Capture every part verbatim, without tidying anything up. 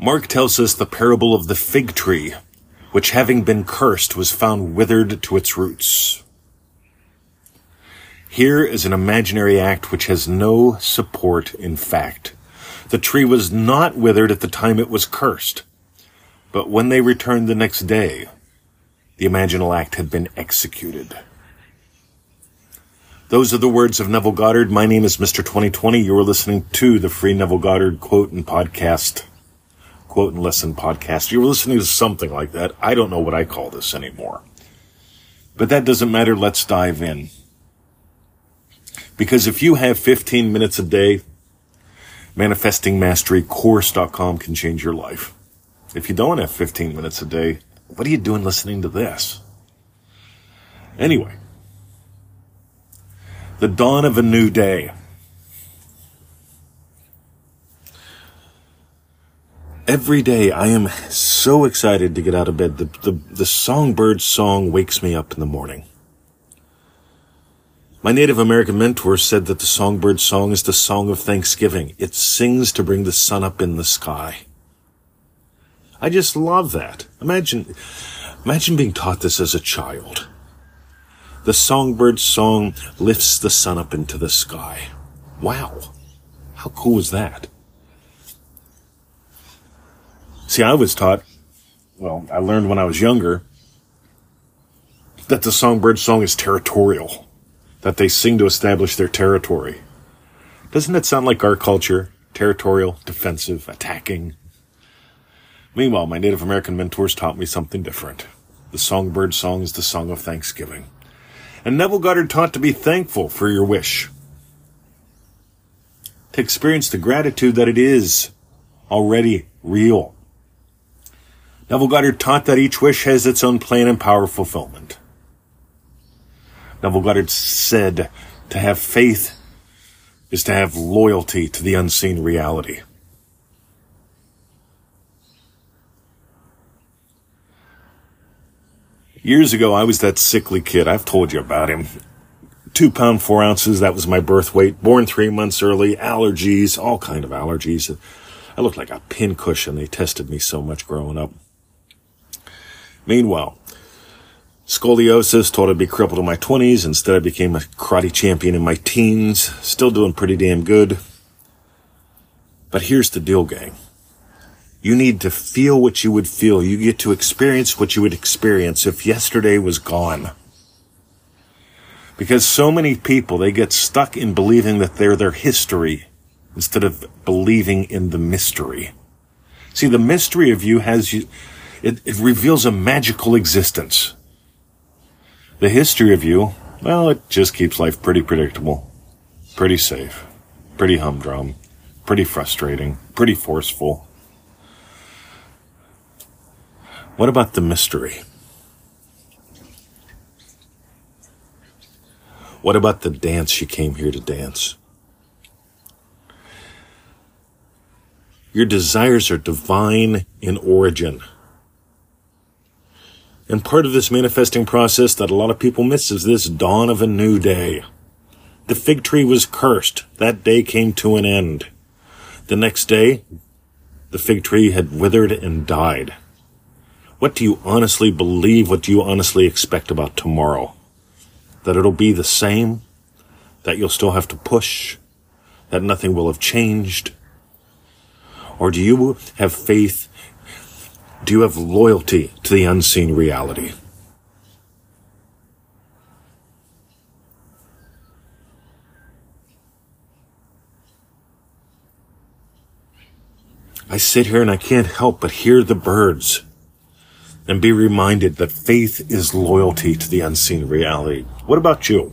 Mark tells us the parable of the fig tree, which having been cursed was found withered to its roots. Here is an imaginary act which has no support in fact. The tree was not withered at the time it was cursed, but when they returned the next day, the imaginal act had been executed. Those are the words of Neville Goddard. My name is Mister twenty twenty. You are listening to the Free Neville Goddard Quote and Podcast, Quote and Listen Podcast. You were listening to something like that. I don't know what I call this anymore. But that doesn't matter. Let's dive in. Because if you have fifteen minutes a day, manifesting mastery course dot com can change your life. If you don't have fifteen minutes a day, what are you doing listening to this? Anyway, the dawn of a new day. Every day I am so excited to get out of bed. The, the, the songbird song wakes me up in the morning. My Native American mentor said that the songbird song is the song of thanksgiving. It sings to bring the sun up in the sky. I just love that. Imagine, imagine being taught this as a child. The songbird song lifts the sun up into the sky. Wow. How cool is that? See, I was taught, well, I learned when I was younger, that the songbird song is territorial, that they sing to establish their territory. Doesn't that sound like our culture? Territorial, defensive, attacking. Meanwhile, my Native American mentors taught me something different. The songbird song is the song of thanksgiving. And Neville Goddard taught to be thankful for your wish. To experience the gratitude that it is already real. Neville Goddard taught that each wish has its own plan and power of fulfillment. Neville Goddard said to have faith is to have loyalty to the unseen reality. Years ago, I was that sickly kid. I've told you about him. Two pound, four ounces. That was my birth weight. Born three months early. Allergies, all kind of allergies. I looked like a pincushion. They tested me so much growing up. Meanwhile, scoliosis, told I'd be crippled in my twenties. Instead, I became a karate champion in my teens. Still doing pretty damn good. But here's the deal, gang. You need to feel what you would feel. You get to experience what you would experience if yesterday was gone. Because so many people, they get stuck in believing that they're their history instead of believing in the mystery. See, the mystery of you has you, it, it reveals a magical existence. The history of you, well, it just keeps life pretty predictable, pretty safe, pretty humdrum, pretty frustrating, pretty forceful. What about the mystery? What about the dance you came here to dance? Your desires are divine in origin. And part of this manifesting process that a lot of people miss is this dawn of a new day. The fig tree was cursed. That day came to an end. The next day, the fig tree had withered and died. What do you honestly believe? What do you honestly expect about tomorrow? That it'll be the same? That you'll still have to push? That nothing will have changed? Or do you have faith? Do you have loyalty to the unseen reality? I sit here and I can't help but hear the birds. And be reminded that faith is loyalty to the unseen reality. What about you?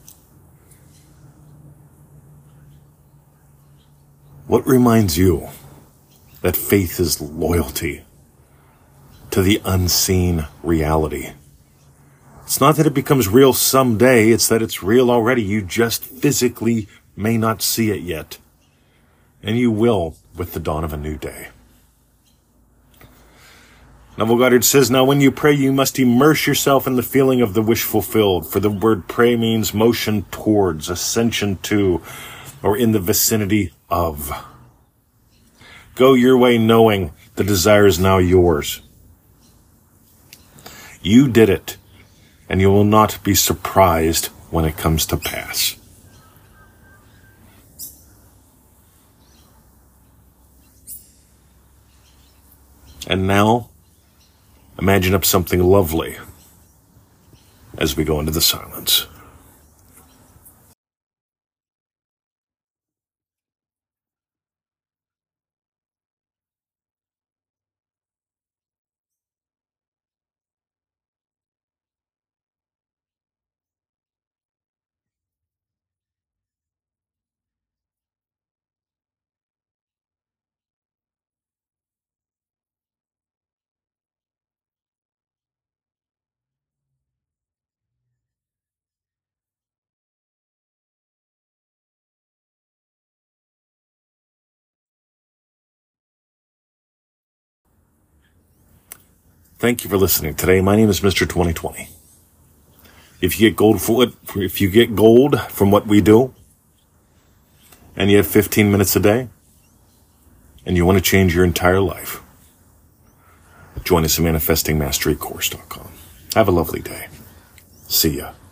What reminds you that faith is loyalty to the unseen reality? It's not that it becomes real someday, it's that it's real already. You just physically may not see it yet. And you will with the dawn of a new day. Neville Goddard says, now when you pray, you must immerse yourself in the feeling of the wish fulfilled, for the word pray means motion towards, ascension to, or in the vicinity of. Go your way knowing the desire is now yours. You did it, and you will not be surprised when it comes to pass. And now, imagine up something lovely as we go into the silence. Thank you for listening today. My name is Mister twenty twenty. If you get gold for what, if you get gold from what we do, and you have fifteen minutes a day, and you want to change your entire life, join us at manifesting mastery course dot com. Have a lovely day. See ya.